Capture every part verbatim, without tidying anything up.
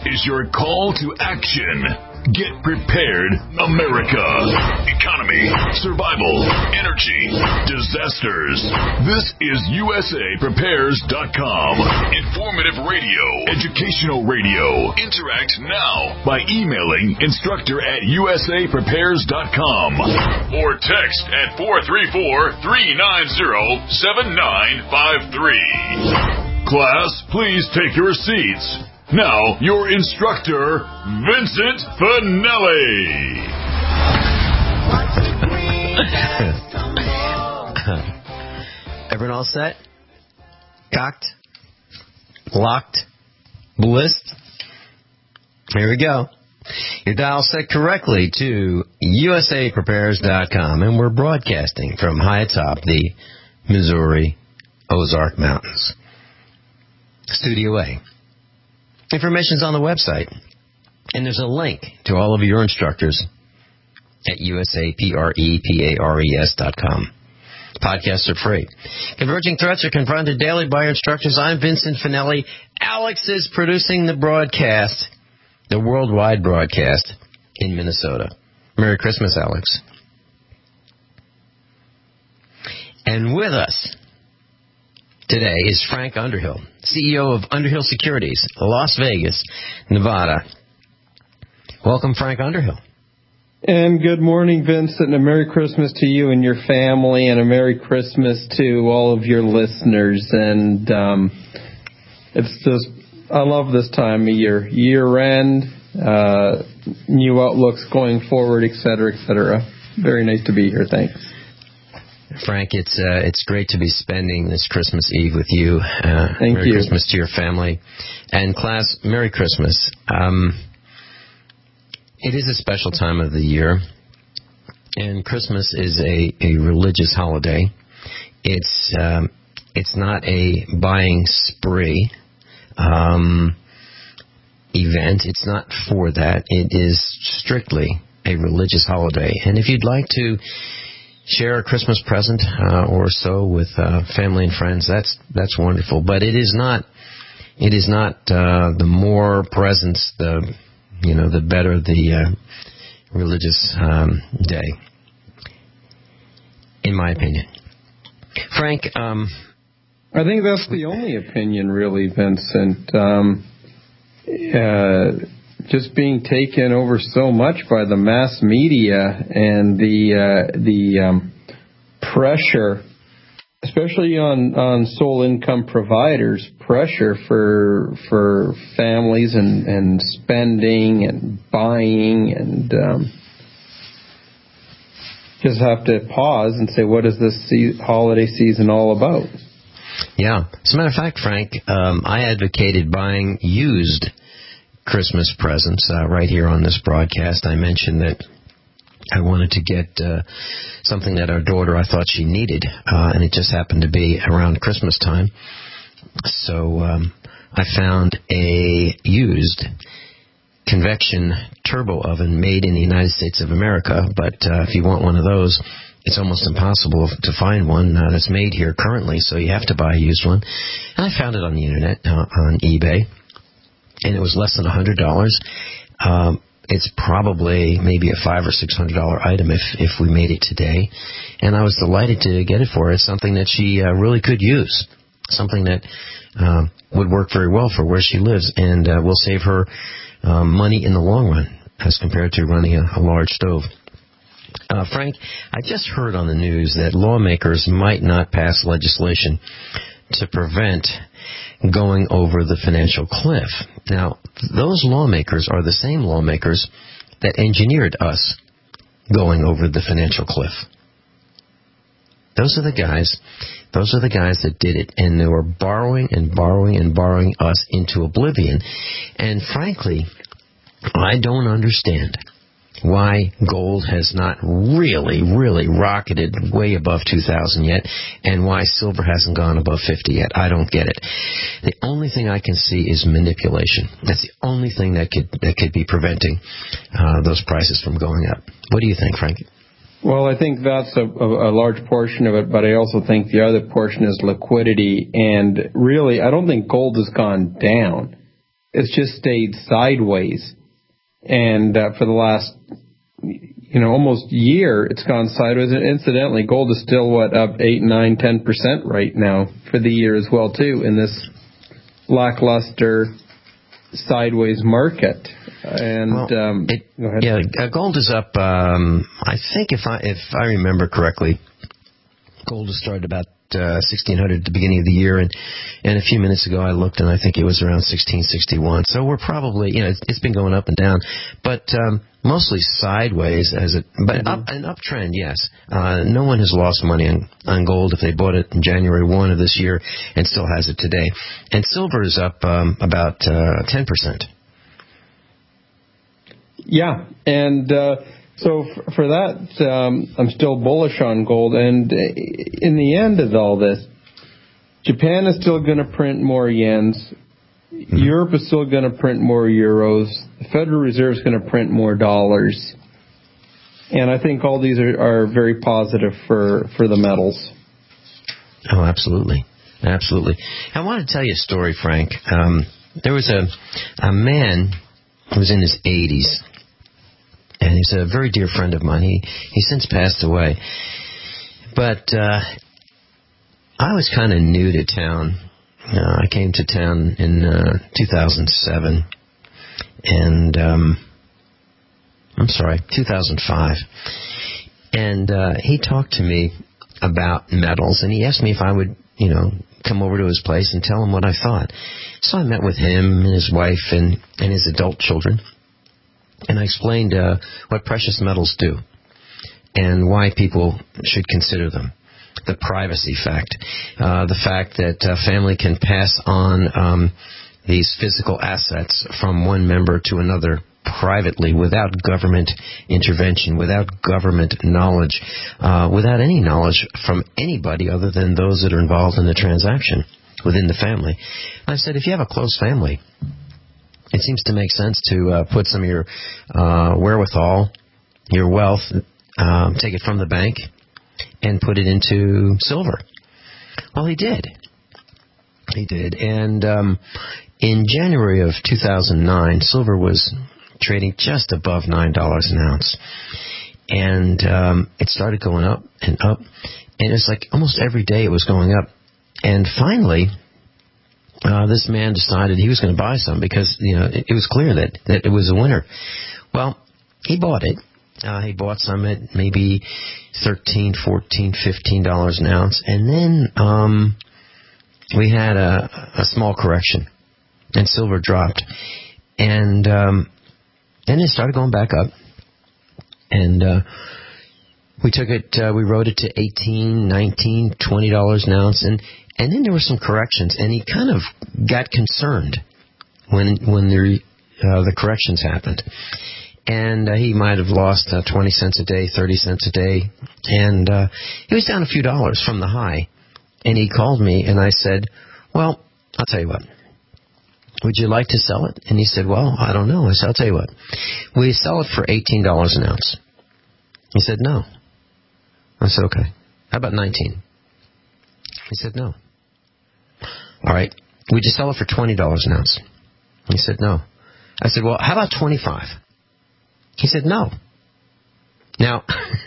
is your call to action. Get prepared, America. Economy, survival, energy, disasters. This is U S A Prepares dot com. Informative radio, educational radio. Interact now by emailing instructor at U S A Prepares dot com or text at four three four, three nine zero, seven nine five three. Class, please take your seats. Now, your instructor, Vincent Finelli. Everyone all set? Cocked? Locked? Blissed? Here we go. Your dial set correctly to U S A Prepares dot com, and we're broadcasting from high atop the Missouri Ozark Mountains. Studio A. Information's on the website, and there's a link to all of your instructors at U S A Prepares dot com. Podcasts are free. Converging threats are confronted daily by our instructors. I'm Vincent Finelli. Alex is producing the broadcast, the worldwide broadcast in Minnesota. Merry Christmas, Alex. And with us today is Frank Underhill, C E O of Underhill Securities, Las Vegas, Nevada. Welcome, Frank Underhill. And good morning, Vincent, and a Merry Christmas to you and your family, and a Merry Christmas to all of your listeners. And um, it's just, I love this time of year. Year-end, uh, new outlooks going forward, et cetera, et cetera. Very nice to be here. Thanks. Frank, it's uh, it's great to be spending this Christmas Eve with you. Uh, Thank Merry you. Christmas to your family. And class, Merry Christmas. Um, it is a special time of the year, and Christmas is a, a religious holiday. It's um, it's not a buying spree um, event. It's not for that. It is strictly a religious holiday. And if you'd like to share a Christmas present uh, or so with uh, family and friends, that's that's wonderful. But it is not it is not uh, the more presents, the you know the better the uh, religious um, day, in my opinion. Frank, um, I think that's the only opinion, really, Vincent. Um, uh, just being taken over so much by the mass media and the uh, the um, pressure, especially on, on sole income providers, pressure for for families and, and spending and buying, and um, just have to pause and say, what is this se- holiday season all about? Yeah. As a matter of fact, Frank, um, I advocated buying used Christmas presents uh, right here on this broadcast. I mentioned that I wanted to get uh, something that our daughter, I thought she needed, uh, and it just happened to be around Christmas time. So um, I found a used convection turbo oven made in the United States of America, but uh, if you want one of those, it's almost impossible to find one uh, that's made here currently, so you have to buy a used one. And I found it on the Internet, uh, on eBay, and it was less than one hundred dollars. Um, it's probably maybe a five or six hundred dollar item if if we made it today, and I was delighted to get it for her. It's something that she uh, really could use, something that uh, would work very well for where she lives, and uh, will save her um, money in the long run as compared to running a, a large stove. Uh, Frank, I just heard on the news that lawmakers might not pass legislation to prevent going over the financial cliff. Now, those lawmakers are the same lawmakers that engineered us going over the financial cliff. Those are the guys, those are the guys that did it, and they were borrowing and borrowing and borrowing us into oblivion. And frankly, I don't understand why gold has not really, really rocketed way above two thousand yet, and why silver hasn't gone above fifty yet. I don't get it. The only thing I can see is manipulation. That's the only thing that could that could be preventing uh, those prices from going up. What do you think, Frank? Well, I think that's a, a, a large portion of it, but I also think the other portion is liquidity. And really, I don't think gold has gone down. it's just stayed sideways. And uh, for the last, you know, almost year, it's gone sideways. And incidentally, gold is still, what, up eight, nine, ten percent right now for the year as well, too, in this lackluster sideways market. And well, um, it, go ahead. Yeah, gold is up. Um, I think if I if I remember correctly, gold has started about uh, sixteen hundred at the beginning of the year, and and a few minutes ago I looked and I think it was around sixteen sixty-one. So we're probably, you know, it's, it's been going up and down, but um, mostly sideways as it, but mm-hmm. up, an uptrend, yes. Uh, no one has lost money on, on gold if they bought it in January first of this year and still has it today. And silver is up um, about uh, ten percent. Yeah, and uh, so f- for that, um, I'm still bullish on gold. And in the end of all this, Japan is still going to print more yens. Mm-hmm. Europe is still going to print more euros. The Federal Reserve is going to print more dollars. And I think all these are, are very positive for, for the metals. Oh, absolutely. Absolutely. I want to tell you a story, Frank. Um, there was a, a man who was in his eighties. And he's a very dear friend of mine. He he's since passed away. But uh, I was kind of new to town. Uh, I came to town in uh, two thousand seven. And, um, I'm sorry, two thousand five. And uh, he talked to me about metals. And he asked me if I would, you know, come over to his place and tell him what I thought. So I met with him and his wife and, and his adult children. And I explained uh, what precious metals do and why people should consider them. The privacy fact, uh, the fact that uh, family can pass on um, these physical assets from one member to another privately without government intervention, without government knowledge, uh, without any knowledge from anybody other than those that are involved in the transaction within the family. And I said, if you have a close family, it seems to make sense to uh, put some of your uh, wherewithal, your wealth, um, take it from the bank and put it into silver. Well, he did. He did. And um, in January of two thousand nine, silver was trading just above nine dollars an ounce. And um, it started going up and up. And it's like almost every day it was going up. And finally, Uh, this man decided he was going to buy some because, you know, it, it was clear that, that it was a winner. Well, he bought it. Uh, he bought some at maybe thirteen, fourteen, fifteen dollars an ounce. And then um, we had a, a small correction, and silver dropped. And um, then it started going back up. And uh, we took it, uh, we rode it to eighteen, nineteen, twenty dollars an ounce. And And then there were some corrections, and he kind of got concerned when when the uh, the corrections happened. And uh, he might have lost uh, twenty cents a day, thirty cents a day, and uh, he was down a few dollars from the high. And he called me, and I said, well, I'll tell you what. Would you like to sell it? And he said, well, I don't know. I said, I'll tell you what. We sell it for eighteen dollars an ounce. He said, no. I said, okay. How about nineteen? He said, no. All right, would you sell it for twenty dollars an ounce? He said, no. I said, well, how about twenty-five? He said, no. Now,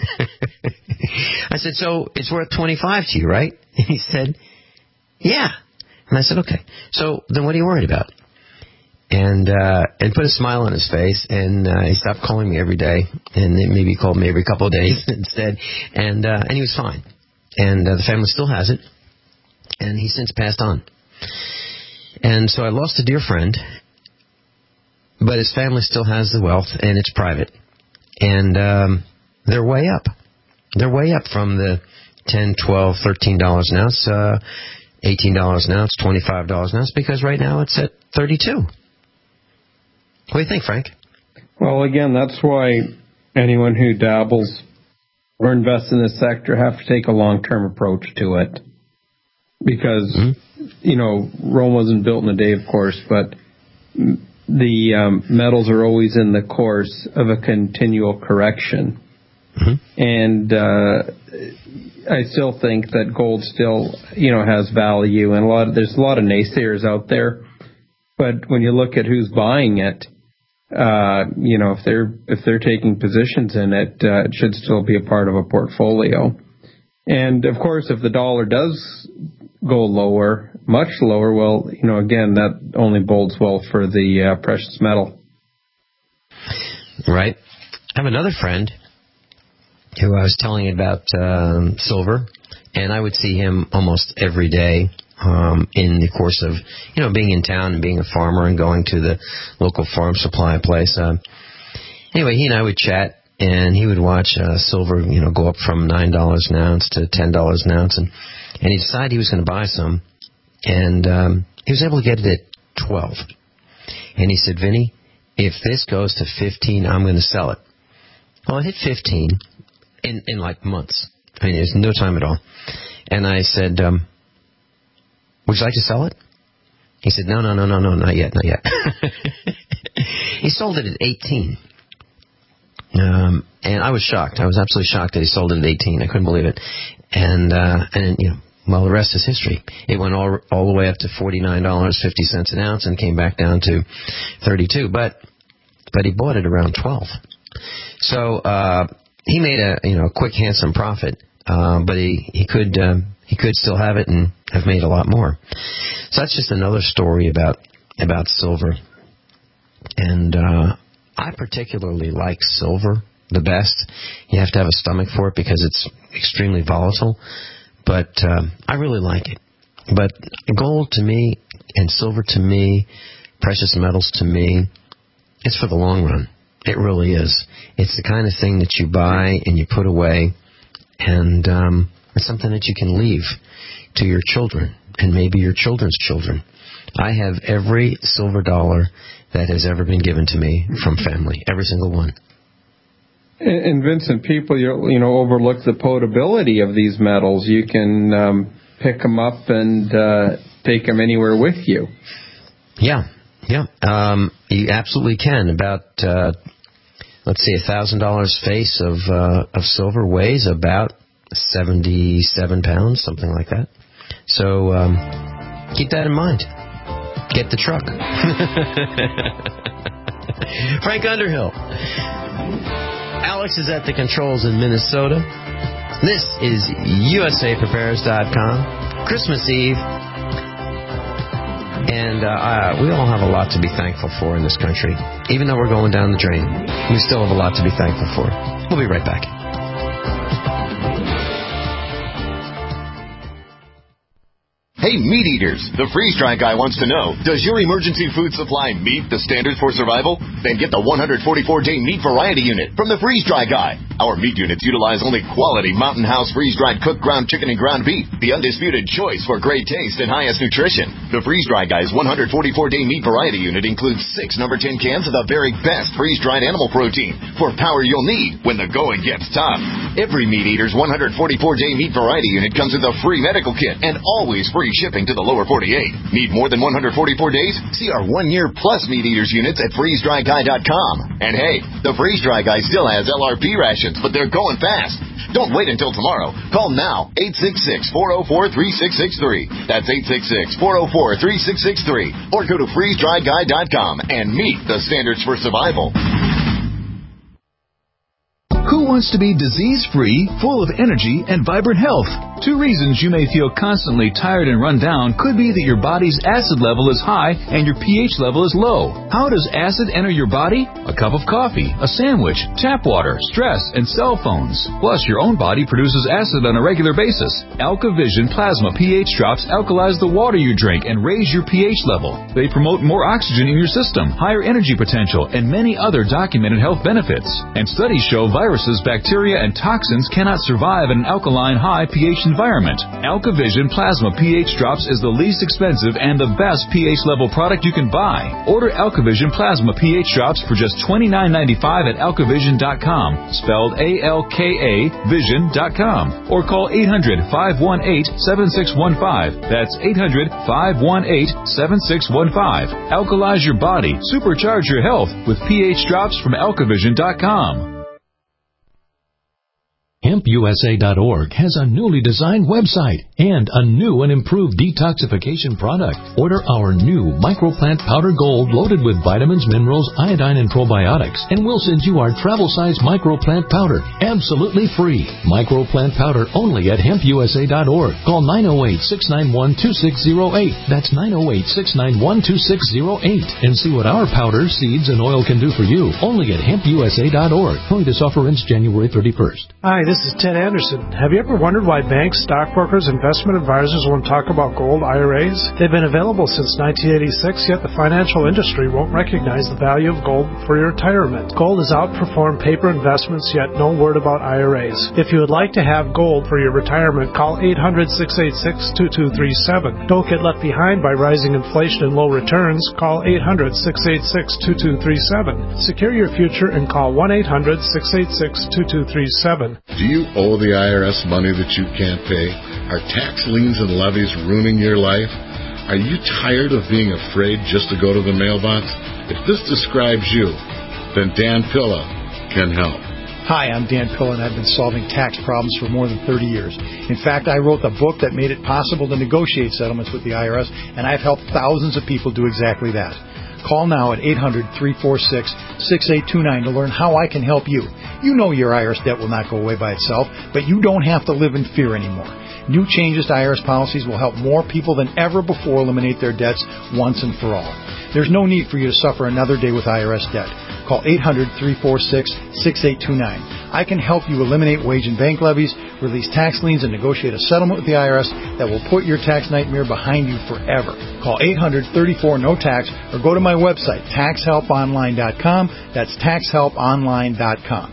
I said, so it's worth twenty-five to you, right? And he said, yeah. And I said, okay. So then what are you worried about? And uh, and put a smile on his face, and uh, he stopped calling me every day, and then maybe he called me every couple of days instead, and uh, and he was fine. And uh, the family still has it, and he's since passed on. And so I lost a dear friend, but his family still has the wealth, and it's private. And um, they're way up. They're way up from the ten, twelve, thirteen dollars an ounce, uh, eighteen dollars an ounce, twenty-five dollars an ounce, because right now it's at thirty-two. What do you think, Frank? Well, again, that's why anyone who dabbles or invests in this sector have to take a long-term approach to it. Because, mm-hmm. you know, Rome wasn't built in a day, of course, but the um, metals are always in the course of a continual correction. Mm-hmm. And uh, I still think that gold still, you know, has value. And a lot of, there's a lot of naysayers out there But when you look at who's buying it, uh, you know, if they're if they're taking positions in it, uh, it should still be a part of a portfolio. And of course, if the dollar does go lower, much lower, well, you know, again, that only bodes well for the uh, precious metal. Right. I have another friend who I was telling about um, silver, and I would see him almost every day um, in the course of, you know, being in town and being a farmer and going to the local farm supply place. Uh, anyway, he and I would chat, and he would watch uh, silver, you know, go up from nine dollars an ounce to ten dollars an ounce, and, and he decided he was going to buy some, and um, he was able to get it at twelve. And he said, Vinny, if this goes to fifteen, I'm going to sell it. Well, it hit fifteen in, in like months. I mean, there's no time at all. And I said, um, would you like to sell it? He said, no, no, no, no, no, not yet, not yet. He sold it at eighteen. Um, and I was shocked. I was absolutely shocked that he sold it at eighteen. I couldn't believe it. And, uh, and you know, well, the rest is history. It went all all the way up to forty-nine dollars and fifty cents an ounce and came back down to thirty-two. But but he bought it around twelve. So uh, he made a you know a quick, handsome profit. Uh, but he he could um, he could still have it and have made a lot more. So that's just another story about about silver. And uh, I particularly like silver the best. You have to have a stomach for it because it's extremely volatile. But uh, I really like it. But gold to me and silver to me, precious metals to me, it's for the long run. It really is. It's the kind of thing that you buy and you put away, and um, it's something that you can leave to your children and maybe your children's children. I have every silver dollar that has ever been given to me from family, every single one. And Vincent, people you know overlook the potability of these metals. You can um, pick them up and uh, take them anywhere with you. Yeah, yeah, um, you absolutely can. About uh, let's see, a thousand dollars face of uh, of silver weighs about seventy-seven pounds, something like that. So um, keep that in mind. Get the truck. Frank Underhill. Alex is at the controls in Minnesota. This is U S A Prepares dot com. Christmas Eve. And uh, uh, we all have a lot to be thankful for in this country. Even though we're going down the drain, we still have a lot to be thankful for. We'll be right back. Hey, meat eaters, the Freeze Dry Guy wants to know, does your emergency food supply meet the standards for survival? Then get the one hundred forty-four day meat variety unit from the Freeze Dry Guy. Our meat units utilize only quality Mountain House freeze-dried cooked ground chicken and ground beef, the undisputed choice for great taste and highest nutrition. The Freeze Dry Guy's one hundred forty-four day meat variety unit includes six number ten cans of the very best freeze-dried animal protein for power you'll need when the going gets tough. Every meat eater's one hundred forty-four day meat variety unit comes with a free medical kit and always free shipping to the lower forty-eight. Need more than one hundred forty-four days? See our one-year plus meat eaters units at freeze dry guy dot com. And hey, the Freeze Dry Guy still has L R P rations, but they're going fast. Don't wait until tomorrow. Call now, eight six six, four oh four, three six six three. That's eight six six, four oh four, three six six three. Or go to freeze dry guy dot com and meet the standards for survival. Who wants to be disease-free, full of energy, and vibrant health? Two reasons you may feel constantly tired and run down could be that your body's acid level is high and your pH level is low. How does acid enter your body? A cup of coffee, a sandwich, tap water, stress, and cell phones. Plus, your own body produces acid on a regular basis. AlkaVision Plasma pH drops alkalize the water you drink and raise your pH level. They promote more oxygen in your system, higher energy potential, and many other documented health benefits. And studies show viruses, bacteria, and toxins cannot survive in an alkaline high pH environment. AlkaVision Plasma pH Drops is the least expensive and the best pH level product you can buy. Order AlkaVision Plasma pH Drops for just twenty-nine ninety-five at alka vision dot com, spelled A L K A vision dot com, or call eight hundred, five one eight, seven six one five. That's eight hundred, five one eight, seven six one five. Alkalize your body, supercharge your health with pH Drops from alka vision dot com. hemp U S A dot org has a newly designed website and a new and improved detoxification product. Order our new microplant powder gold loaded with vitamins, minerals, iodine, and probiotics, and we'll send you our travel-size microplant powder absolutely free. Microplant powder only at hemp U S A dot org. Call nine oh eight, six nine one, two six oh eight. That's nine oh eight, six nine one, two six oh eight. And see what our powder, seeds, and oil can do for you. Only at hemp U S A dot org. Only this offer ends January thirty-first. Hi, this is Ted Anderson. Have you ever wondered why banks, stockbrokers, investment advisors won't talk about gold I R As? They've been available since nineteen eighty-six, yet the financial industry won't recognize the value of gold for your retirement. Gold has outperformed paper investments, yet no word about I R As. If you would like to have gold for your retirement, call eight hundred, six eight six, two two three seven. Don't get left behind by rising inflation and low returns. Call eight hundred, six eight six, two two three seven. Secure your future and call one eight hundred, six eight six, two two three seven. Do you owe the I R S money that you can't pay? Are tax liens and levies ruining your life? Are you tired of being afraid just to go to the mailbox? If this describes you, then Dan Pilla can help. Hi, I'm Dan Pilla, and I've been solving tax problems for more than thirty years. In fact, I wrote the book that made it possible to negotiate settlements with the I R S, and I've helped thousands of people do exactly that. Call now at eight hundred, three four six, six eight two nine to learn how I can help you. You know your I R S debt will not go away by itself, but you don't have to live in fear anymore. New changes to I R S policies will help more people than ever before eliminate their debts once and for all. There's no need for you to suffer another day with I R S debt. Call eight hundred, three four six, six eight two nine. I can help you eliminate wage and bank levies, release tax liens, and negotiate a settlement with the I R S that will put your tax nightmare behind you forever. Call eight hundred, thirty-four, no tax or go to my website, tax help online dot com. That's tax help online dot com.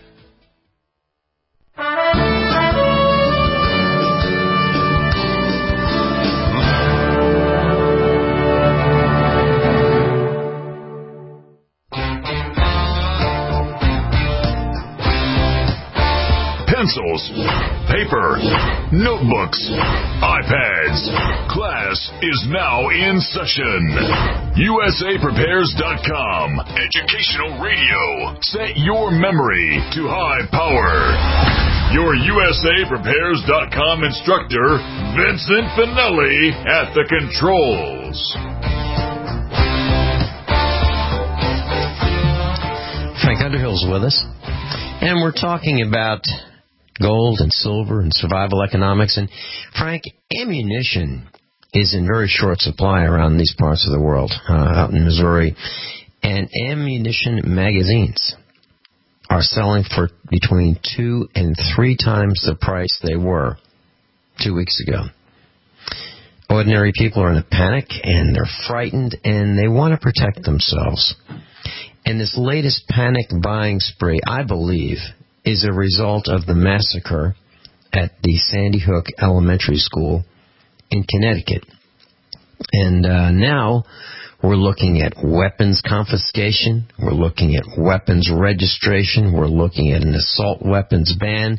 Pencils, paper, notebooks, iPads. Class is now in session. U S A Prepares dot com. Educational radio. Set your memory to high power. Your U S A Prepares dot com instructor, Vincent Finelli, at the controls. Frank Underhill's with us, and we're talking about gold and silver and survival economics. And Frank, ammunition is in very short supply around these parts of the world, uh, out in Missouri, and ammunition magazines are selling for between two and three times the price they were two weeks ago. Ordinary people are in a panic, and they're frightened, and they want to protect themselves. And this latest panic buying spree, I believe, is a result of the massacre at the Sandy Hook Elementary School in Connecticut. And uh, now we're looking at weapons confiscation. We're looking at weapons registration. We're looking at an assault weapons ban.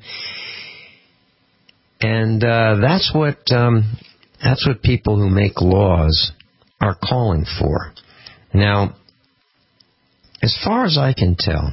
And uh, that's what um, that's what people who make laws are calling for. Now, as far as I can tell,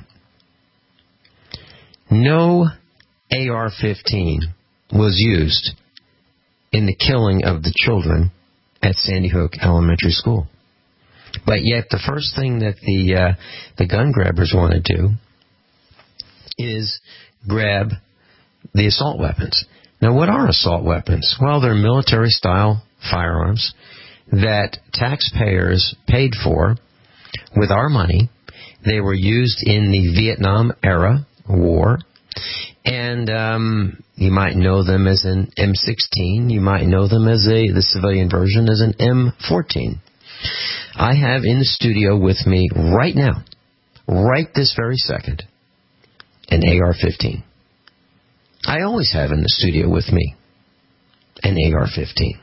no A R fifteen was used in the killing of the children at Sandy Hook Elementary School. But yet the first thing that the uh, the gun grabbers want to do is grab the assault weapons. Now, what are assault weapons? Well, they're military-style firearms that taxpayers paid for with our money. They were used in the Vietnam-era war, and um, you might know them as an M sixteen. You might know them as a the civilian version as an M fourteen. I have in the studio with me right now, right this very second, an A R fifteen. I always have in the studio with me an A R fifteen.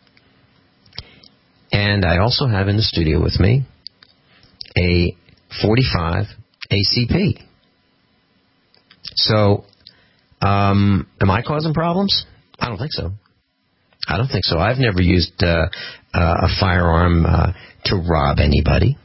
And I also have in the studio with me a forty-five A C P. So, um, am I causing problems? I don't think so. I don't think so. I've never used uh, uh, a firearm uh, to rob anybody.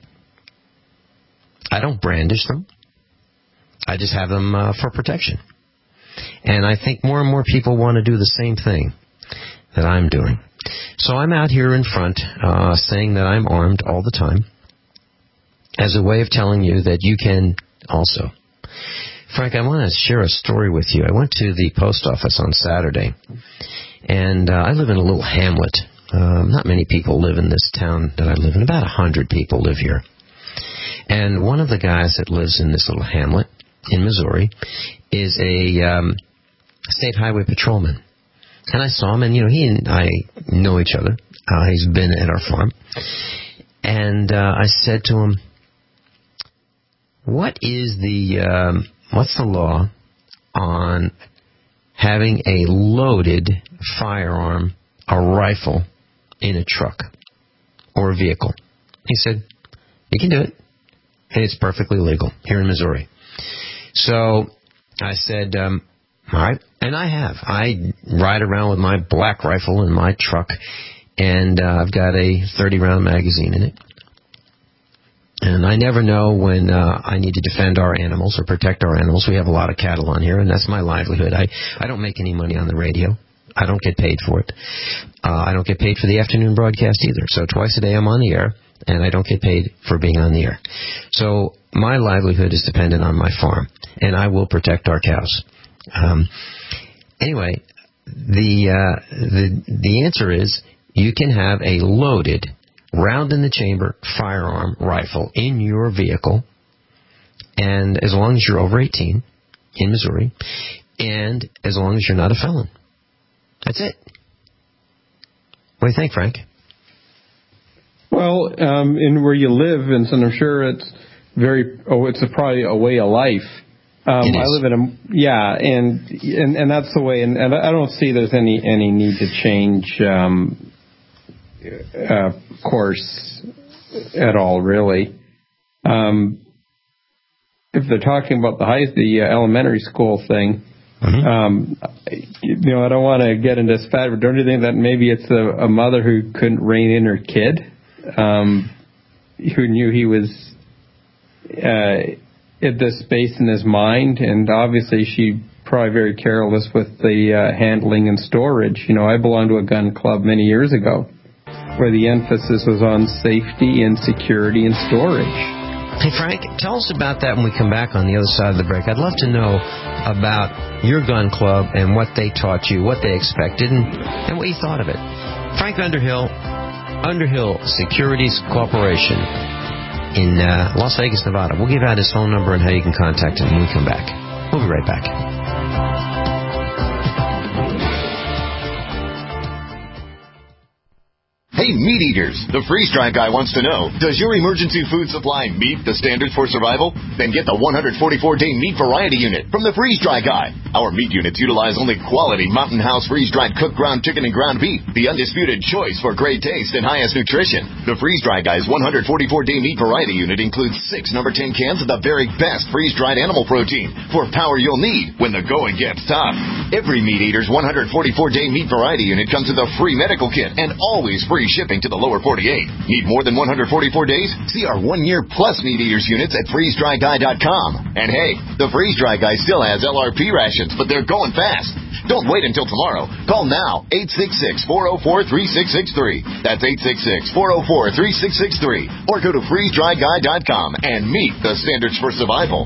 I don't brandish them. I just have them uh, for protection. And I think more and more people want to do the same thing that I'm doing. So I'm out here in front uh, saying that I'm armed all the time as a way of telling you that you can also. Frank, I want to share a story with you. I went to the post office on Saturday, and uh, I live in a little hamlet. Um, not many people live in this town that I live in. About a hundred people live here. And one of the guys that lives in this little hamlet in Missouri is a um, state highway patrolman. And I saw him, and, you know, he and I know each other. Uh, he's been at our farm. And uh, I said to him, what is the, um, what's the law on having a loaded firearm, a rifle, in a truck or a vehicle? He said, you can do it. And it's perfectly legal here in Missouri. So I said, um, all right. And I have. I ride around with my black rifle in my truck, and uh, I've got a thirty-round magazine in it. And I never know when uh, I need to defend our animals or protect our animals. We have a lot of cattle on here, and that's my livelihood. I, I don't make any money on the radio. I don't get paid for it. Uh, I don't get paid for the afternoon broadcast either. So twice a day I'm on the air, and I don't get paid for being on the air. So my livelihood is dependent on my farm, and I will protect our cows. Um, anyway, the, uh, the the answer is you can have a loaded, round-in-the-chamber firearm rifle in your vehicle, and as long as you're over eighteen in Missouri, and as long as you're not a felon. That's it. What do you think, Frank? Well, um, in where you live, Vincent, I'm sure it's very. Oh, it's a, probably a way of life. Um, I live in a yeah, and and, and that's the way. And, and I don't see there's any any need to change um, uh, course at all, really. Um, if they're talking about the high, the uh, elementary school thing. Mm-hmm. Um, you know, I don't want to get into spat, but don't you think that maybe it's a, a mother who couldn't rein in her kid, um, who knew he was uh, at this space in his mind, and obviously she probably very careless with the uh, handling and storage. You know, I belonged to a gun club many years ago where the emphasis was on safety and security and storage. Hey, Frank, tell us about that when we come back on the other side of the break. I'd love to know about your gun club and what they taught you, what they expected, and, and what you thought of it. Frank Underhill, Underhill Securities Corporation in uh, Las Vegas, Nevada. We'll give out his phone number and how you can contact him when we come back. We'll be right back. Hey, meat eaters, the freeze-dry guy wants to know, does your emergency food supply meet the standards for survival? Then get the one hundred forty-four day meat variety unit from the freeze-dry guy. Our meat units utilize only quality Mountain House freeze-dried cooked ground chicken and ground beef, the undisputed choice for great taste and highest nutrition. The freeze-dry guy's one hundred forty-four day meat variety unit includes six number ten cans of the very best freeze-dried animal protein for power you'll need when the going gets tough. Every meat eater's one hundred forty-four day meat variety unit comes with a free medical kit and always free shipping to the lower forty-eight. Need more than one hundred forty-four days? See our one-year plus Meat Eaters units at freeze dry guy dot com. And hey, the Freeze Dry Guy still has L R P rations, but they're going fast. Don't wait until tomorrow. Call now, eight six six, four oh four, three six six three. That's eight six six, four oh four, three six six three. Or go to freeze dry guy dot com and meet the standards for survival.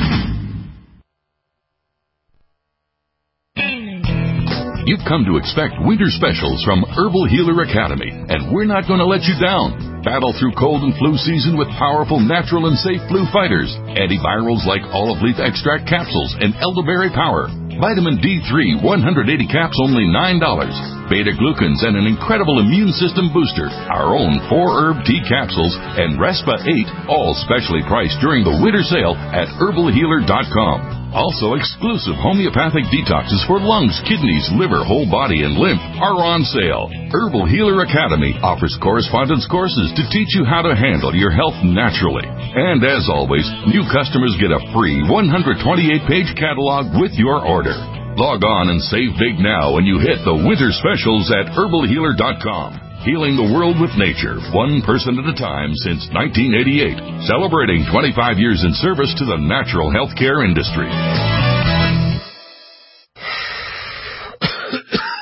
You've come to expect winter specials from Herbal Healer Academy, and we're not going to let you down. Battle through cold and flu season with powerful, natural, and safe flu fighters. Antivirals like olive leaf extract capsules and elderberry power. Vitamin D three, one hundred eighty caps, only nine dollars. Beta-glucans and an incredible immune system booster. Our own four-herb tea capsules and Respa eight, all specially priced during the winter sale at herbal healer dot com. Also, exclusive homeopathic detoxes for lungs, kidneys, liver, whole body, and lymph are on sale. Herbal Healer Academy offers correspondence courses to teach you how to handle your health naturally. And as always, new customers get a free one hundred twenty-eight page catalog with your order. Log on and save big now when you hit the winter specials at herbal healer dot com. Healing the world with nature, one person at a time since nineteen eighty-eight. Celebrating twenty-five years in service to the natural healthcare industry.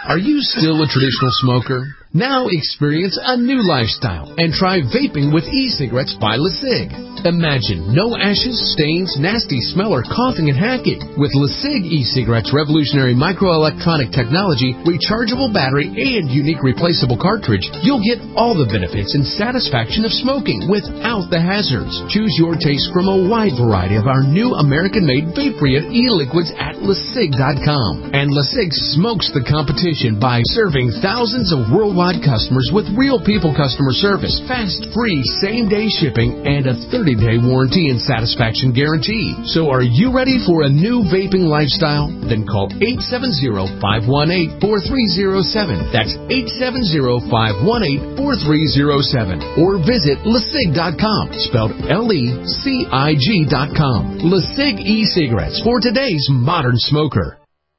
Are you still a traditional smoker? Now experience a new lifestyle and try vaping with e-cigarettes by LeSig. Imagine no ashes, stains, nasty smell, or coughing and hacking. With LeSig e-cigarettes' revolutionary microelectronic technology, rechargeable battery, and unique replaceable cartridge, you'll get all the benefits and satisfaction of smoking without the hazards. Choose your taste from a wide variety of our new American-made vape-free e-liquids at LeSig dot com. And LeSig smokes the competition by serving thousands of worldwide customers with real people customer service, fast, free, same-day shipping, and a thirty-day warranty and satisfaction guarantee. So are you ready for a new vaping lifestyle? Then call eight seven zero, five one eight, four three zero seven. That's eight seven zero, five one eight, four three zero seven. Or visit LeSig dot com, spelled L E C I G dot com. LeSig e-cigarettes for today's modern smoker.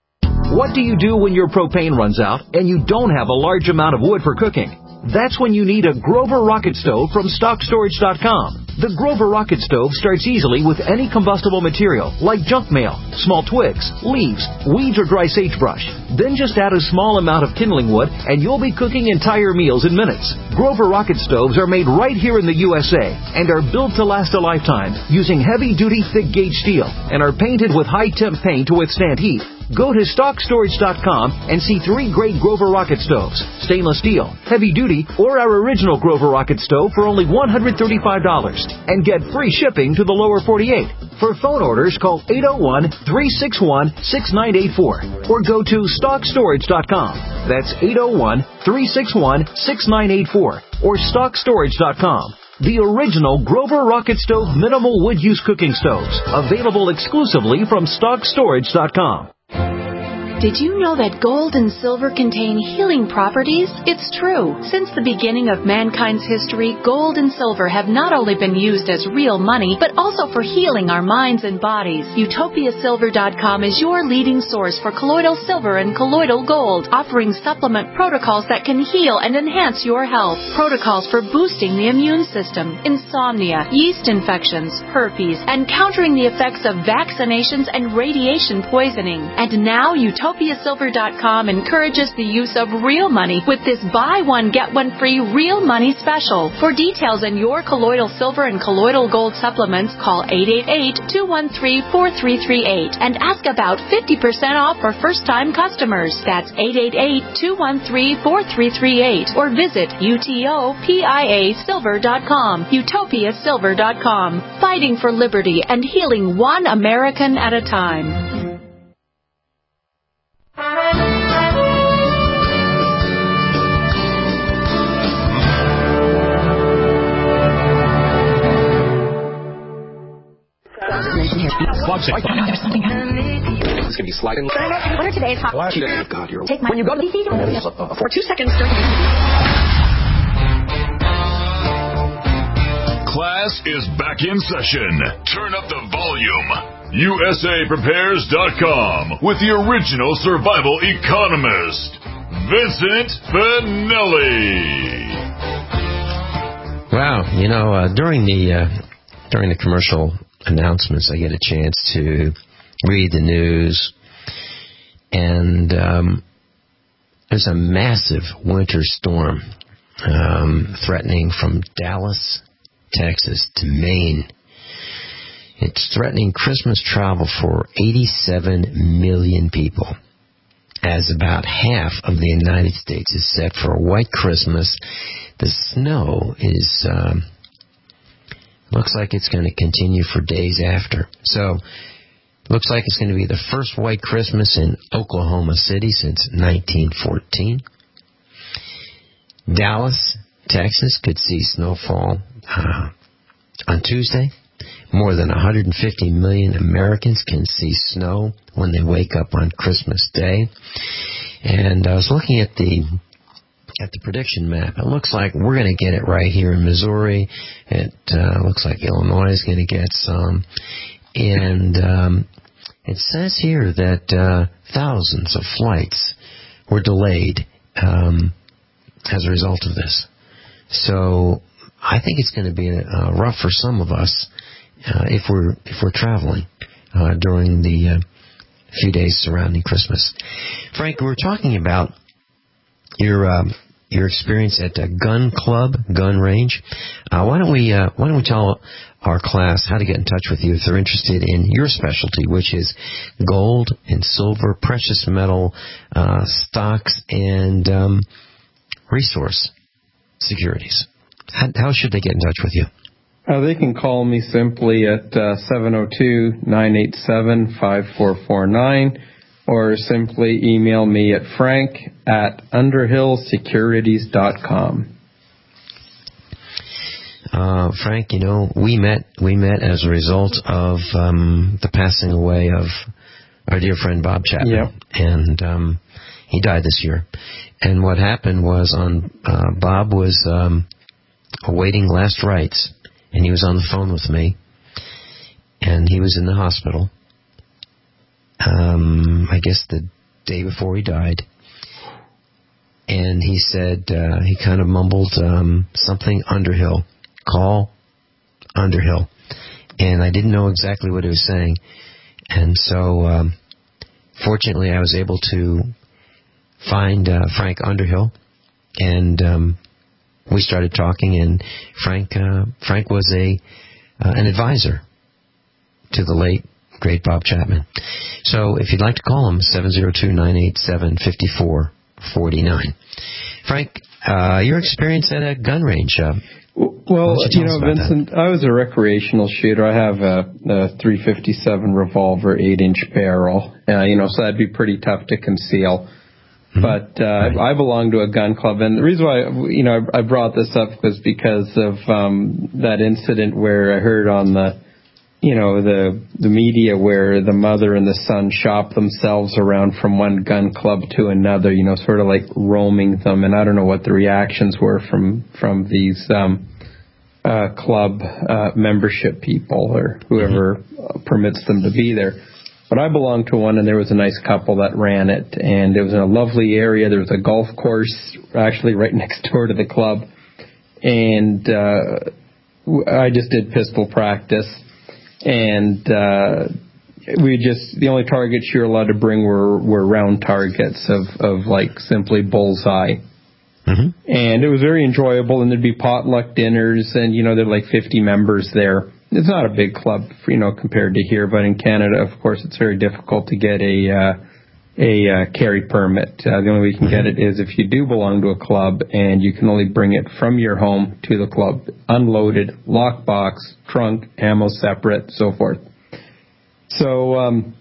What do you do when your propane runs out and you don't have a large amount of wood for cooking? That's when you need a Grover Rocket Stove from stock storage dot com. The Grover Rocket Stove starts easily with any combustible material like junk mail, small twigs, leaves, weeds, or dry sagebrush. Then just add a small amount of kindling wood and you'll be cooking entire meals in minutes. Grover Rocket Stoves are made right here in the U S A and are built to last a lifetime using heavy-duty thick-gauge steel and are painted with high-temp paint to withstand heat. Go to stock storage dot com and see three great Grover Rocket Stoves, stainless steel, heavy-duty, or our original Grover Rocket Stove for only one hundred thirty-five dollars and get free shipping to the lower forty-eight. For phone orders, call eight oh one, three six one, six nine eight four or go to stock storage dot com. That's eight oh one, three six one, six nine eight four or stock storage dot com. The original Grover Rocket Stove minimal wood use cooking stoves, available exclusively from stock storage dot com. Did you know that gold and silver contain healing properties? It's true. Since the beginning of mankind's history, gold and silver have not only been used as real money, but also for healing our minds and bodies. Utopia Silver dot com is your leading source for colloidal silver and colloidal gold, offering supplement protocols that can heal and enhance your health. Protocols for boosting the immune system, insomnia, yeast infections, herpes, and countering the effects of vaccinations and radiation poisoning. And now Utopia Utopia Silver dot com encourages the use of real money with this buy one, get one free real money special. For details on your colloidal silver and colloidal gold supplements, call eight eight eight, two one three, four three three eight and ask about fifty percent off for first-time customers. That's eight eight eight, two one three, four three three eight or visit Utopia Silver dot com. Utopia Silver dot com. Fighting for liberty and healing one American at a time. There's something happening. It's going to be sliding. What are today's hot? Oh, God, you're... Take my... When you go to... For two seconds during... Class is back in session. Turn up the volume. U S A Prepares dot com with the original survival economist, Vincent Finelli. Wow, you know, uh, during the uh, during the commercial announcements, I get a chance to read the news, and um, there's a massive winter storm um, threatening from Dallas, Texas to Maine. It's threatening Christmas travel for eighty-seven million people, as about half of the United States is set for a white Christmas. The snow is... Um, Looks like it's going to continue for days after. So, looks like it's going to be the first white Christmas in Oklahoma City since nineteen fourteen. Dallas, Texas could see snowfall uh, on Tuesday. More than one hundred fifty million Americans can see snow when they wake up on Christmas Day. And I was looking at the... at the prediction map. It looks like we're going to get it right here in Missouri. It uh, looks like Illinois is going to get some. And um, it says here that uh, thousands of flights were delayed um, as a result of this. So I think it's going to be uh, rough for some of us uh, if we're if we're traveling uh, during the uh, few days surrounding Christmas. Frank, we're talking about your um, your experience at a gun club, gun range. Uh, why don't we uh, Why don't we tell our class how to get in touch with you if they're interested in your specialty, which is gold and silver, precious metal, uh, stocks, and um, resource securities. How, how should they get in touch with you? Uh, they can call me simply at uh, seven oh two, nine eight seven, five four four nine or simply email me at frank at underhill securities dot com. Uh, Frank, you know, we met we met as a result of um, the passing away of our dear friend Bob Chapman. Yep. And um, he died this year. And what happened was on uh, Bob was um, awaiting last rites, and he was on the phone with me, and he was in the hospital, um, I guess the day before he died. And he said, uh, he kind of mumbled um, something, Underhill. Call Underhill. And I didn't know exactly what he was saying. And so, um, fortunately, I was able to find uh, Frank Underhill, and um, we started talking. And Frank, uh, Frank was a uh, an advisor to the late great Bob Chapman. So, if you'd like to call him, seven oh two, nine eight seven, five four four nine. Frank, uh, your experience at a gun range. Uh, Well, you, you know, Vincent, that? I was a recreational shooter. I have a, a three fifty-seven revolver, eight-inch barrel. Uh, you know, so that'd be pretty tough to conceal. Mm-hmm. But uh, right. I belong to a gun club, and the reason why, you know, I brought this up was because of um, that incident where I heard on the, you know, the the media where the mother and the son shop themselves around from one gun club to another, you know, sort of like roaming them. And I don't know what the reactions were from from these um, uh, club uh, membership people or whoever mm-hmm. permits them to be there. But I belonged to one, and there was a nice couple that ran it, and it was in a lovely area. There was a golf course actually right next door to the club, and uh, I just did pistol practice. And uh, we just, the only targets you're allowed to bring were, were round targets of, of like simply bullseye. Mm-hmm. And it was very enjoyable, and there'd be potluck dinners, and, you know, there'd like fifty members there. It's not a big club, you know, compared to here, but in Canada, of course, it's very difficult to get a uh, a uh, carry permit. Uh, the only way you can mm-hmm. get it is if you do belong to a club, and you can only bring it from your home to the club, unloaded, lockbox, trunk, ammo separate, so forth. So, um,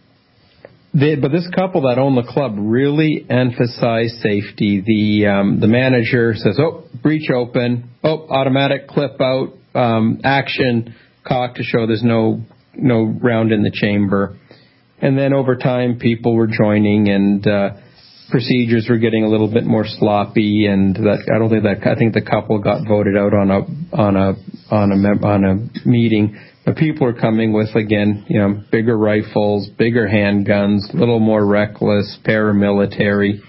they, but this couple that owned the club really emphasized safety. The um, the manager says, "Oh, breech open. Oh, automatic clip out. Um, action." Cock to show there's no no round in the chamber. And then over time, people were joining, and uh, procedures were getting a little bit more sloppy. And that I don't think that I think the couple got voted out on a on a on a on a meeting. But people are coming with, again, you know, bigger rifles, bigger handguns, a little more reckless, paramilitary.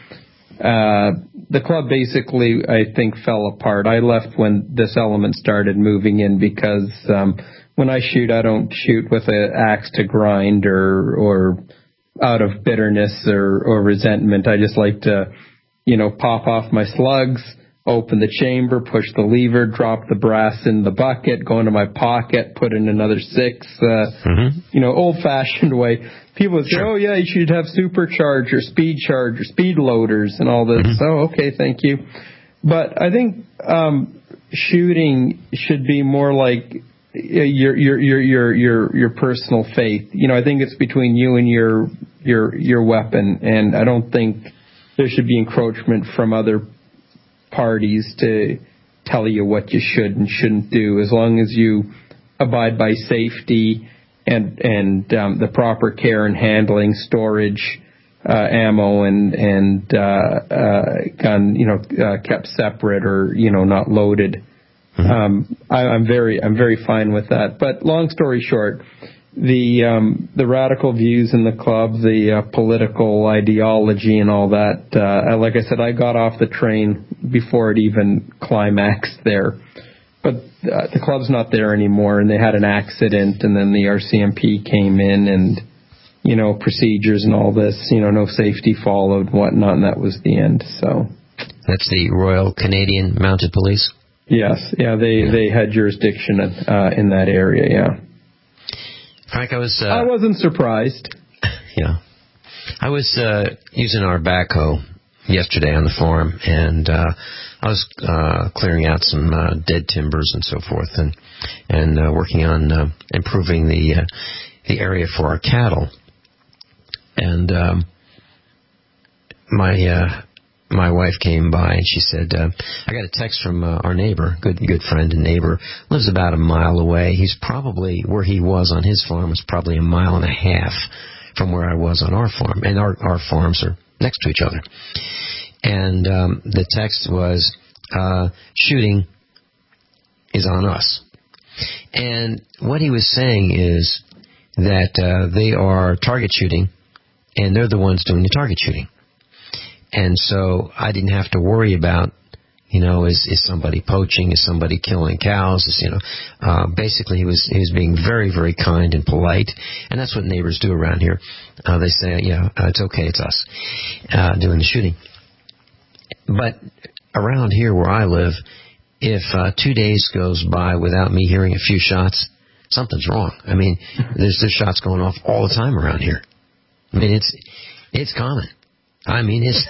Uh, the club basically, I think, fell apart. I left when this element started moving in because um, when I shoot, I don't shoot with an axe to grind or or out of bitterness or, or resentment. I just like to, you know, pop off my slugs, open the chamber, push the lever, drop the brass in the bucket, go into my pocket, put in another six, uh, mm-hmm. you know, old-fashioned way. People would say, sure. oh, yeah, you should have supercharger, speed charger, speed loaders and all this. Mm-hmm. Oh, okay, thank you. But I think um, shooting should be more like your your your your your your personal faith. You know, I think it's between you and your your your weapon, and I don't think there should be encroachment from other parties to tell you what you should and shouldn't do, as long as you abide by safety and and um, the proper care and handling, storage, uh, ammo and and uh, uh, gun, you know, uh, kept separate or, you know, not loaded. Mm-hmm. Um, I, I'm very I'm very fine with that. But long story short, the um, the radical views in the club, the uh, political ideology and all that, uh, like I said, I got off the train before it even climaxed there. But uh, the club's not there anymore, and they had an accident, and then the R C M P came in, and, you know, procedures and all this, you know, no safety followed and whatnot, and that was the end. So That's the Royal Canadian Mounted Police? Yes, yeah, they, yeah. they had jurisdiction uh, in that area, yeah. Frank, I was... Uh, I wasn't surprised. Yeah. I was uh, using our backhoe yesterday on the farm, and uh, I was uh, clearing out some uh, dead timbers and so forth, and and uh, working on uh, improving the uh, the area for our cattle. And um, my uh, my wife came by, and she said, uh, "I got a text from uh, our neighbor, good good friend and neighbor, lives about a mile away. He's probably where he was on his farm was probably a mile and a half from where I was on our farm, and our our farms are next to each other." And um, the text was, uh, shooting is on us. And what he was saying is that uh, they are target shooting, and they're the ones doing the target shooting. And so I didn't have to worry about, you know, is, is somebody poaching, is somebody killing cows, is, you know, uh, basically he was, he was being very, very kind and polite, and that's what neighbors do around here. Uh, they say, yeah, uh, it's okay, it's us, uh, doing the shooting. But around here where I live, if uh, two days goes by without me hearing a few shots, something's wrong. I mean, there's, there's shots going off all the time around here. I mean, it's it's common. I mean, it's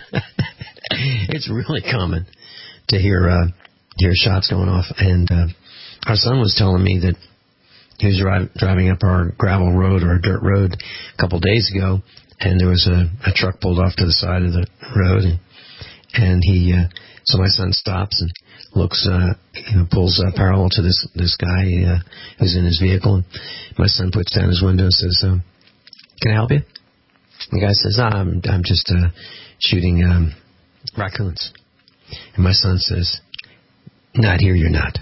it's really common to hear uh, hear shots going off. And uh, our son was telling me that he was dri- driving up our gravel road or dirt road a couple days ago, and there was a, a truck pulled off to the side of the road, and And he, uh, so my son stops and looks, uh, you know, pulls uh, parallel to this this guy uh, who's in his vehicle. And my son puts down his window and says, um, "Can I help you?" The guy says, ah, "I'm I'm just uh, shooting um, raccoons." And my son says, "Not here, you're not."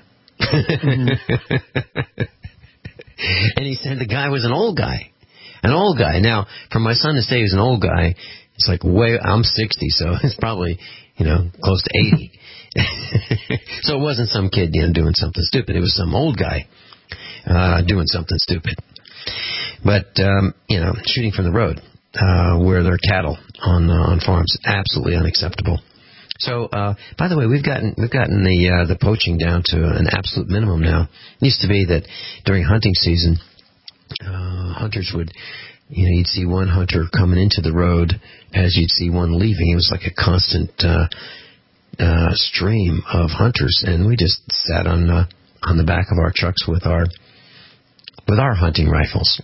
And he said the guy was an old guy, an old guy. Now, for my son to say he was an old guy, it's like way. I'm sixty, so it's probably, you know, close to eighty. So it wasn't some kid, you know, doing something stupid. It was some old guy uh, doing something stupid. But um, you know, shooting from the road uh, where there are cattle on uh, on farms, absolutely unacceptable. So, uh, by the way, we've gotten we've gotten the uh, the poaching down to an absolute minimum now. It used to be that during hunting season, uh, hunters would. You know, you'd see one hunter coming into the road as you'd see one leaving. It was like a constant uh, uh, stream of hunters, and we just sat on uh, on the back of our trucks with our with our hunting rifles.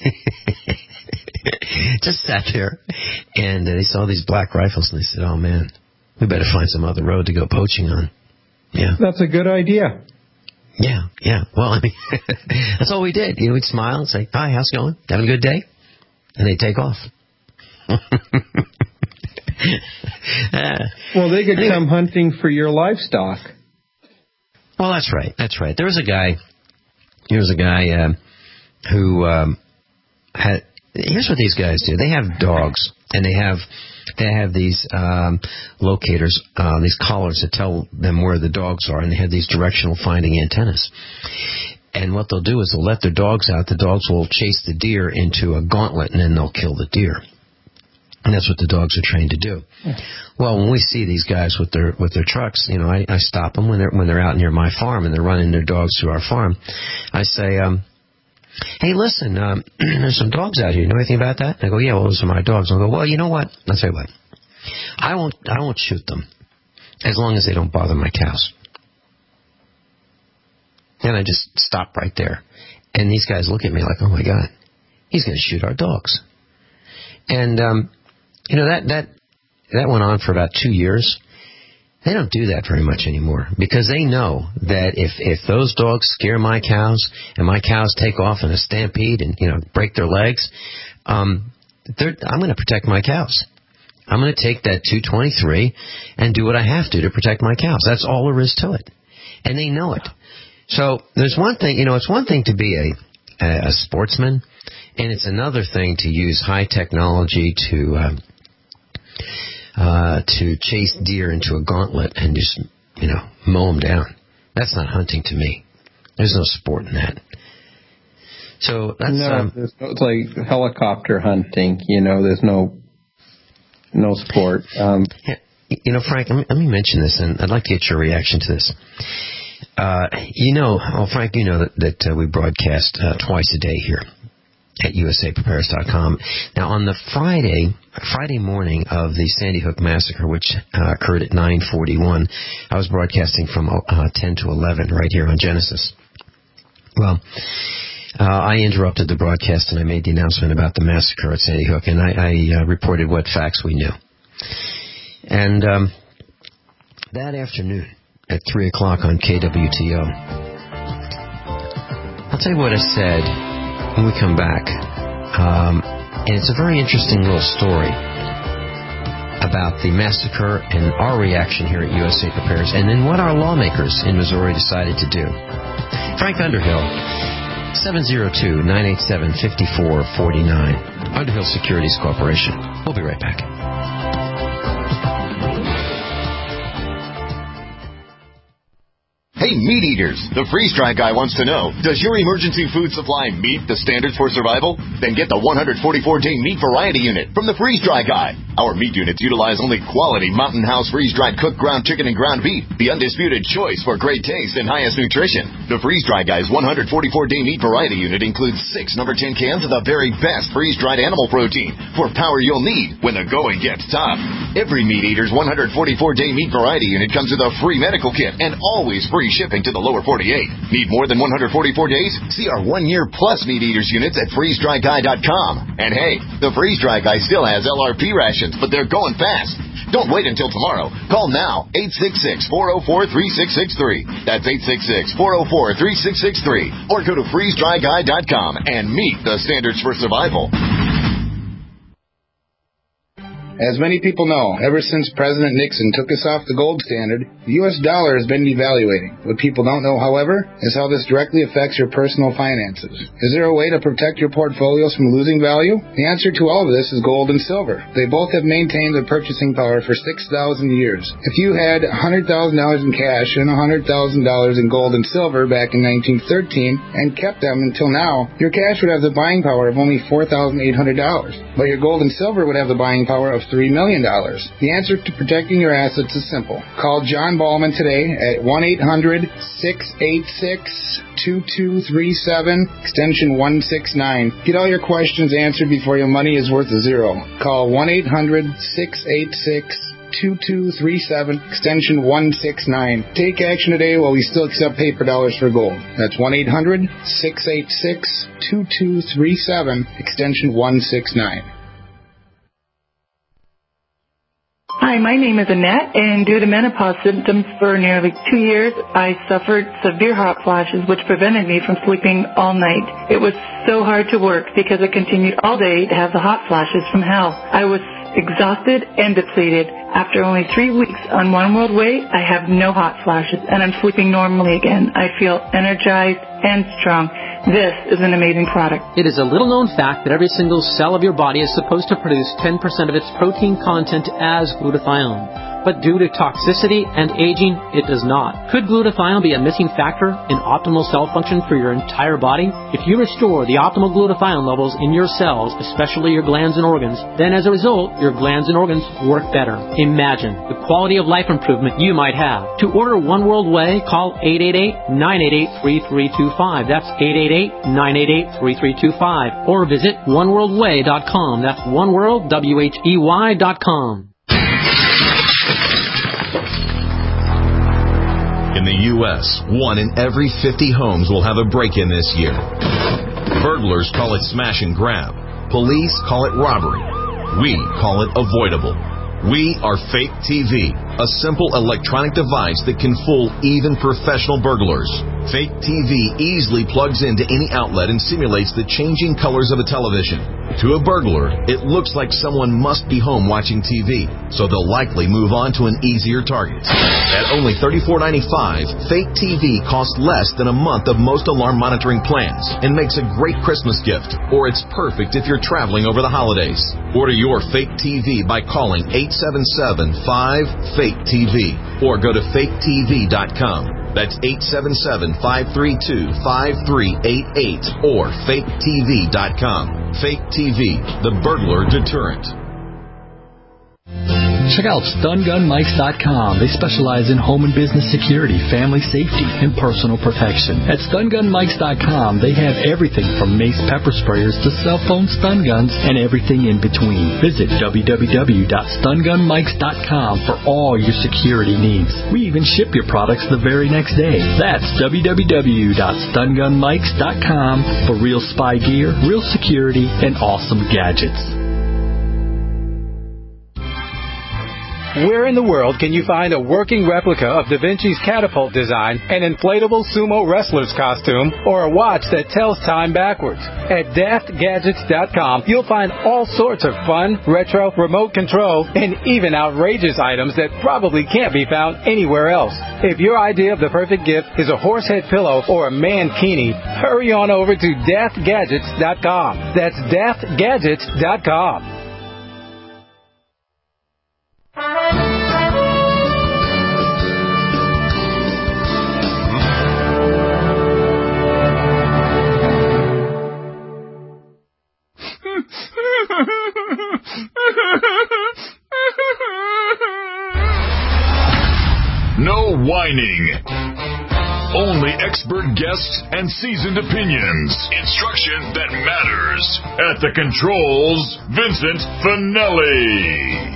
Just sat there, and uh, they saw these black rifles, and they said, "Oh man, we better find some other road to go poaching on." Yeah, that's a good idea. Yeah, yeah. Well, I mean, that's all we did. You know, we'd smile and say, "Hi, how's it going? Having a good day?" And they take off. uh, well, they could anyway. come hunting for your livestock. Well, that's right. That's right. There was a guy. There was a guy uh, who um, had. Here's what these guys do. They have dogs, and they have they have these um, locators, uh, these collars that tell them where the dogs are, and they have these directional finding antennas. And what they'll do is they'll let their dogs out. The dogs will chase the deer into a gauntlet, and then they'll kill the deer. And that's what the dogs are trained to do. Yeah. Well, when we see these guys with their with their trucks, you know, I, I stop them when they're when they're out near my farm and they're running their dogs through our farm. I say, um, "Hey, listen, um, there's some dogs out here. You know anything about that?" And I go, "Yeah, well, those are my dogs." And I go, "Well, you know what? I'll tell you what. I won't I won't shoot them as long as they don't bother my cows." And I just stop right there. And these guys look at me like, "Oh, my God, he's going to shoot our dogs." And, um, you know, that, that that went on for about two years. They don't do that very much anymore because they know that if, if those dogs scare my cows and my cows take off in a stampede and, you know, break their legs, um, I'm going to protect my cows. I'm going to take that two twenty-three and do what I have to to protect my cows. That's all there is to it. And they know it. So there's one thing, you know, it's one thing to be a, a, a sportsman, and it's another thing to use high technology to uh, uh, to chase deer into a gauntlet and just, you know, mow them down. That's not hunting to me. There's no sport in that. So that's no, um, there's no, it's like helicopter hunting. You know, there's no no sport. Um, yeah. You know, Frank, let me, let me mention this, and I'd like to get your reaction to this. Uh, you know, well, Frank, you know that, that uh, we broadcast uh, twice a day here at U S A Prepares dot com. Now, on the Friday, Friday morning of the Sandy Hook massacre, which uh, occurred at nine forty-one, I was broadcasting from uh, ten to eleven right here on Genesis. Well, uh, I interrupted the broadcast and I made the announcement about the massacre at Sandy Hook, and I, I uh, reported what facts we knew. And um, that afternoon at three o'clock on K W T O, I'll tell you what I said when we come back. Um, and it's a very interesting little story about the massacre and our reaction here at U S A Prepares, and then what our lawmakers in Missouri decided to do. Frank Underhill, seven oh two, nine eight seven, five four four nine, Underhill Securities Corporation. We'll be right back. Hey, meat eaters, the Freeze Dry Guy wants to know, does your emergency food supply meet the standards for survival? Then get the one forty-four day meat variety unit from the Freeze Dry Guy. Our meat units utilize only quality Mountain House freeze-dried cooked ground chicken and ground beef, the undisputed choice for great taste and highest nutrition. The Freeze Dry Guy's one forty-four day meat variety unit includes six number ten cans of the very best freeze-dried animal protein for power you'll need when the going gets tough. Every meat eater's one forty-four day meat variety unit comes with a free medical kit and always free shipping to the lower forty-eight. Need more than one forty-four days? See our one-year plus meat eaters units at freeze dry guy dot com. And hey, the Freeze Dry Guy still has L R P rations, but they're going fast. Don't wait until tomorrow. Call now, eight six six, four oh four, three six six three. That's eight six six, four oh four, three six six three. Or go to freeze dry guy dot com and meet the standards for survival. As many people know, ever since President Nixon took us off the gold standard, the U S dollar has been devaluating. What people don't know, however, is how this directly affects your personal finances. Is there a way to protect your portfolios from losing value? The answer to all of this is gold and silver. They both have maintained their purchasing power for six thousand years. If you had one hundred thousand dollars in cash and one hundred thousand dollars in gold and silver back in nineteen thirteen and kept them until now, your cash would have the buying power of only four thousand eight hundred dollars. But your gold and silver would have the buying power of three million dollars. The answer to protecting your assets is simple. Call John Ballman today at one eight hundred, six eight six, two two three seven, extension one six nine. Get all your questions answered before your money is worth a zero. Call one eight hundred, six eight six, two two three seven, extension one six nine. Take action today while we still accept paper dollars for gold. That's one eight hundred, six eight six, two two three seven, extension one six nine. Hi, my name is Annette, and due to menopause symptoms for nearly two years, I suffered severe hot flashes, which prevented me from sleeping all night. It was so hard to work because I continued all day to have the hot flashes from hell. I was exhausted and depleted. After only three weeks on One World Way, I have no hot flashes, and I'm sleeping normally again. I feel energized and strong. This is an amazing product. It is a little-known fact that every single cell of your body is supposed to produce ten percent of its protein content as glutathione. But due to toxicity and aging, it does not. Could glutathione be a missing factor in optimal cell function for your entire body? If you restore the optimal glutathione levels in your cells, especially your glands and organs, then as a result, your glands and organs work better. Imagine the quality of life improvement you might have. To order One World Way, call eight eight eight, nine eight eight, three three two five. That's eight eight eight, nine eight eight, three three two five. Or visit one world way dot com. That's oneworld, W H E Y dot com. In the U S, one in every fifty homes will have a break-in this year. Burglars call it smash and grab. Police call it robbery. We call it avoidable. We are Fake T V, a simple electronic device that can fool even professional burglars. Fake T V easily plugs into any outlet and simulates the changing colors of a television. To a burglar, it looks like someone must be home watching T V, so they'll likely move on to an easier target. At only thirty-four ninety-five, Fake T V costs less than a month of most alarm monitoring plans and makes a great Christmas gift, or it's perfect if you're traveling over the holidays. Order your Fake T V by calling eight seven seven, five, fake T V or go to fake T V dot com. That's eight seven seven, five three two, five three eight eight or fake T V dot com. Fake T V, the burglar deterrent. Check out stun gun mikes dot com. They specialize in home and business security, family safety, and personal protection. At stun gun mikes dot com, they have everything from mace pepper sprayers to cell phone stun guns and everything in between. Visit w w w dot stun gun mikes dot com for all your security needs. We even ship your products the very next day. That's w w w dot stun gun mikes dot com for real spy gear, real security, and awesome gadgets. Where in the world can you find a working replica of Da Vinci's catapult design, an inflatable sumo wrestler's costume, or a watch that tells time backwards? At daft gadgets dot com, you'll find all sorts of fun, retro, remote control, and even outrageous items that probably can't be found anywhere else. If your idea of the perfect gift is a horsehead pillow or a mankini, hurry on over to daft gadgets dot com. That's daft gadgets dot com. No whining. Only expert guests and seasoned opinions. Instruction that matters. At the controls, Vincent Finelli.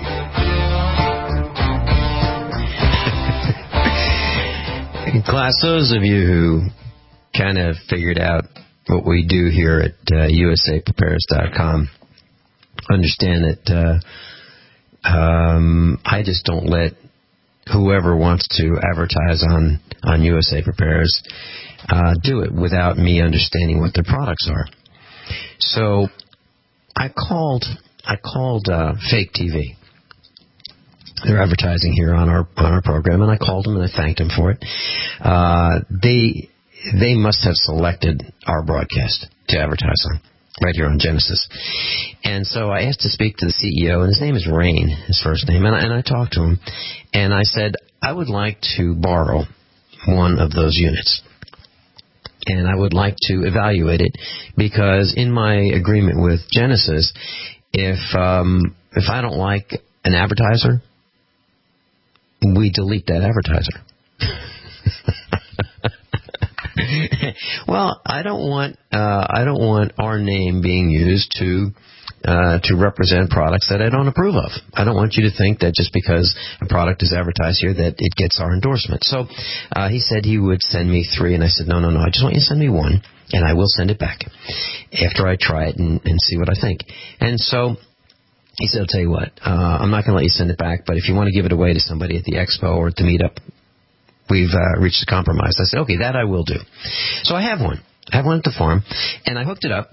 Class, those of you who kind of figured out what we do here at uh, U S A prepares dot com understand that uh, um, I just don't let whoever wants to advertise on, on U S A Prepares uh, do it without me understanding what their products are. So I called I called uh, Fake T V. They're advertising here on our on our program, and I called them and I thanked them for it. Uh, they they must have selected our broadcast to advertise on, right here on Genesis. And so I asked to speak to the C E O, and his name is Rain, his first name, and I, and I talked to him, and I said, I would like to borrow one of those units, and I would like to evaluate it, because in my agreement with Genesis, if um, if I don't like an advertiser, we delete that advertiser. Well, I don't want uh, I don't want our name being used to uh, to represent products that I don't approve of. I don't want you to think that just because a product is advertised here that it gets our endorsement. So uh, he said he would send me three, and I said, no, no, no, I just want you to send me one, and I will send it back after I try it and, and see what I think. And so he said, I'll tell you what, uh, I'm not going to let you send it back, but if you want to give it away to somebody at the expo or at the meetup, we've uh, reached a compromise. I said, okay, that I will do. So I have one. I have one at the farm, and I hooked it up,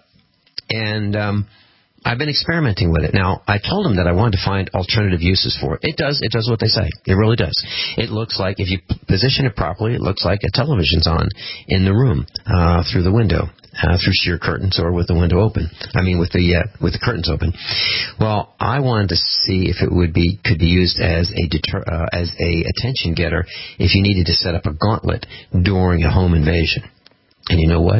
and um, I've been experimenting with it. Now, I told them that I wanted to find alternative uses for it. It does. It does what they say. It really does. It looks like, if you position it properly, it looks like a television's on in the room uh, through the window. Uh, through sheer curtains or with the window open. I mean, with the uh, with the curtains open. Well, I wanted to see if it would be could be used as a deter, uh, as a attention getter if you needed to set up a gauntlet during a home invasion. And you know what?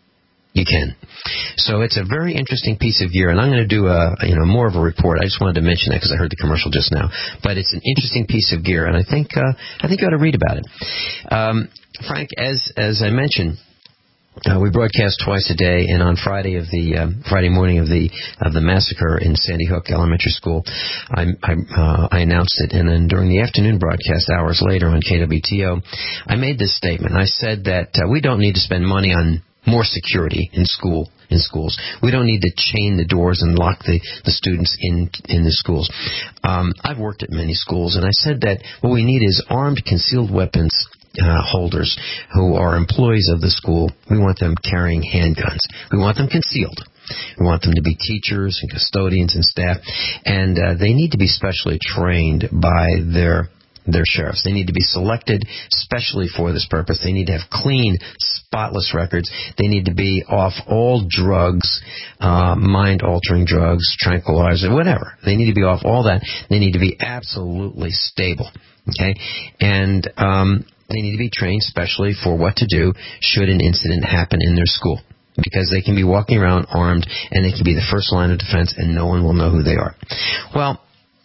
You can. So it's a very interesting piece of gear, and I'm going to do a you know more of a report. I just wanted to mention that because I heard the commercial just now. But it's an interesting piece of gear, and I think uh, I think you ought to read about it. Um, Frank, as as I mentioned. Uh, we broadcast twice a day, and on Friday of the um, Friday morning of the of the massacre in Sandy Hook Elementary School, I I, uh, I announced it, and then during the afternoon broadcast hours later on K W T O, I made this statement. I said that uh, we don't need to spend money on more security in school in schools. We don't need to chain the doors and lock the, the students in in the schools. Um, I've worked at many schools, and I said that what we need is armed, concealed weapons. Uh, holders who are employees of the school. We want them carrying handguns. We want them concealed. We want them to be teachers and custodians and staff, and uh, they need to be specially trained by their their sheriffs. They need to be selected specially for this purpose. They need to have clean, spotless records. They need to be off all drugs, uh, mind-altering drugs, tranquilizers, whatever. They need to be off all that. They need to be absolutely stable. Okay, and um, they need to be trained specially for what to do should an incident happen in their school, because they can be walking around armed and they can be the first line of defense and no one will know who they are. Well,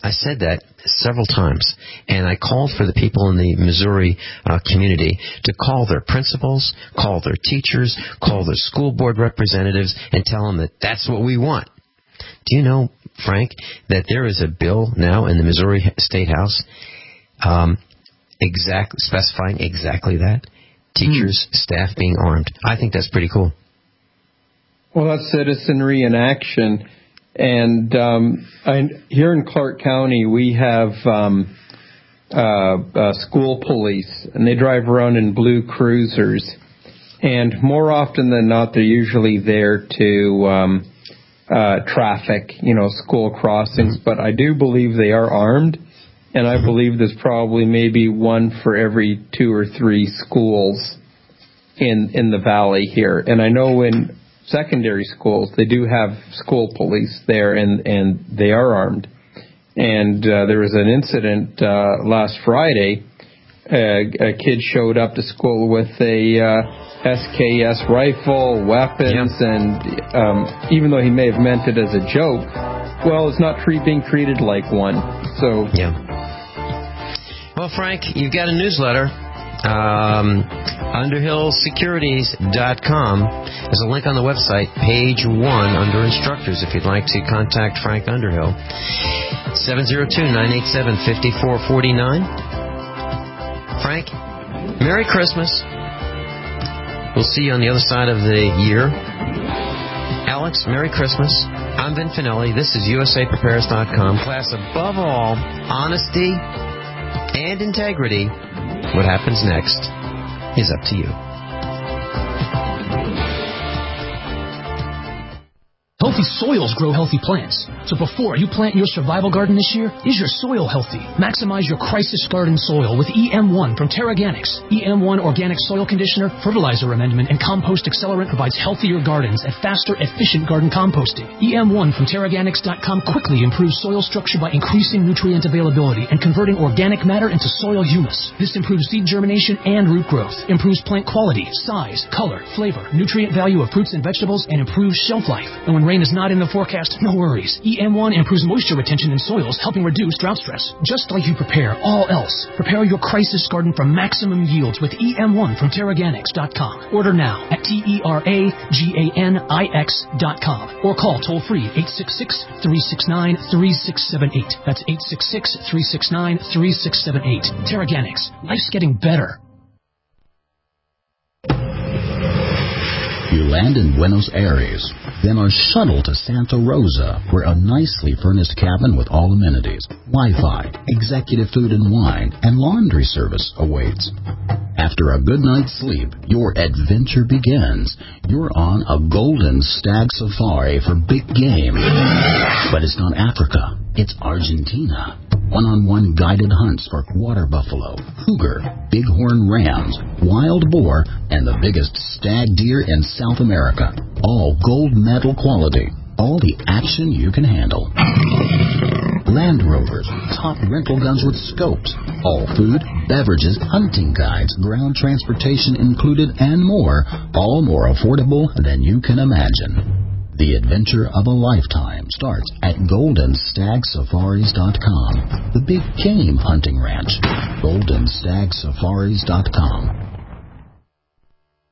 I said that several times, and I called for the people in the Missouri uh, community to call their principals, call their teachers, call their school board representatives, and tell them that that's what we want. Do you know, Frank, that there is a bill now in the Missouri State House um, exact, specifying exactly that? Teachers, mm. staff being armed. I think that's pretty cool. Well, that's citizenry in action. And um, I, here in Clark County, we have um, uh, uh, school police, and they drive around in blue cruisers. And more often than not, they're usually there to um, uh, traffic, you know, school crossings. But I do believe they are armed, and I believe there's probably maybe one for every two or three schools in in the valley here. And I know in secondary schools, they do have school police there, and, and they are armed. And uh, there was an incident uh, last Friday. Uh, a kid showed up to school with a uh, S K S rifle, weapons, yeah. and um, even though he may have meant it as a joke, well, it's not tre- being treated like one. So, yeah. Well, Frank, you've got a newsletter. Um, Underhill Securities dot com. There's a link on the website, page one, under instructors, if you'd like to contact Frank Underhill. seven oh two, nine eight seven, five four four nine. Frank, Merry Christmas. We'll see you on the other side of the year. Alex, Merry Christmas. I'm Vin Finelli. This is U S A Prepares dot com. Class, above all, honesty and integrity. What happens next is up to you. Healthy soils grow healthy plants. So before you plant your survival garden this year, is your soil healthy? Maximize your crisis garden soil with E M one from Terraganics. E M one Organic Soil Conditioner, Fertilizer Amendment, and Compost Accelerant provides healthier gardens at faster, efficient garden composting. E M one from Terraganics dot com quickly improves soil structure by increasing nutrient availability and converting organic matter into soil humus. This improves seed germination and root growth, improves plant quality, size, color, flavor, nutrient value of fruits and vegetables, and improves shelf life. And when rain is not in the forecast, no worries. E M one improves moisture retention in soils, helping reduce drought stress. Just like you prepare all else, prepare your crisis garden for maximum yields with E M one from Terraganics dot com. Order now at T E R A G A N I X dot com or call toll-free eight six six, three six nine, three six seven eight. That's eight six six, three six nine, three six seven eight. Terraganics. Life's getting better. You land in Buenos Aires, then are shuttled to Santa Rosa, where a nicely furnished cabin with all amenities, Wi-Fi, executive food and wine, and laundry service awaits. After a good night's sleep, your adventure begins. You're on a golden stag safari for big game. But it's not Africa, it's Argentina. One-on-one guided hunts for water buffalo, cougar, bighorn rams, wild boar, and the biggest stag deer in South America. All gold medal quality. All the action you can handle. Land Rovers, top rental guns with scopes. All food, beverages, hunting guides, ground transportation included, and more. All more affordable than you can imagine. The adventure of a lifetime starts at Golden Stag Safaris dot com, the big game hunting ranch. Golden Stag Safaris dot com.